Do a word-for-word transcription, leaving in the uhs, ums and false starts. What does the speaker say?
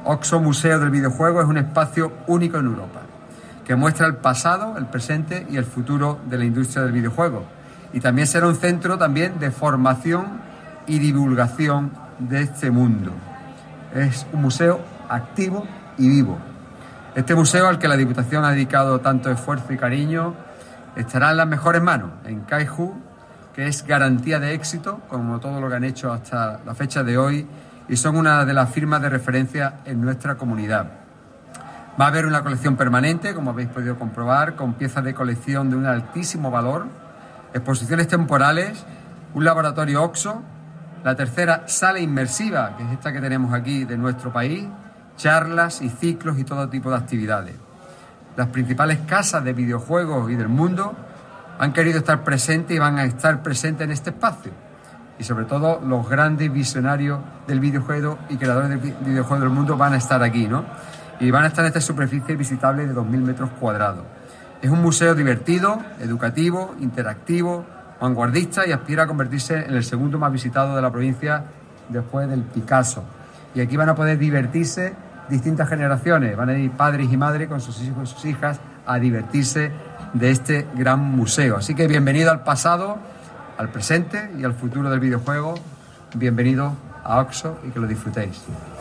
Oxo Museo del Videojuego es un espacio único en Europa, que muestra el pasado, el presente y el futuro de la industria del videojuego. Y también será un centro también de formación y divulgación de este mundo. Es un museo activo y vivo. Este museo, al que la Diputación ha dedicado tanto esfuerzo y cariño, estará en las mejores manos, en Kaiju, que es garantía de éxito, como todo lo que han hecho hasta la fecha de hoy, y son una de las firmas de referencia en nuestra comunidad. Va a haber una colección permanente, como habéis podido comprobar, con piezas de colección de un altísimo valor, exposiciones temporales, un laboratorio Oxo, la tercera sala inmersiva, que es esta que tenemos aquí de nuestro país, charlas y ciclos y todo tipo de actividades. Las principales casas de videojuegos y del mundo han querido estar presentes y van a estar presentes en este espacio. Y sobre todo los grandes visionarios del videojuego y creadores del videojuego del mundo van a estar aquí, ¿no? Y van a estar en esta superficie visitable de dos mil metros cuadrados. Es un museo divertido, educativo, interactivo, vanguardista y aspira a convertirse en el segundo más visitado de la provincia después del Picasso. Y aquí van a poder divertirse distintas generaciones, van a ir padres y madres con sus hijos y sus hijas a divertirse de este gran museo. Así que bienvenido al pasado, al presente y al futuro del videojuego. Bienvenido a Oxo y que lo disfrutéis.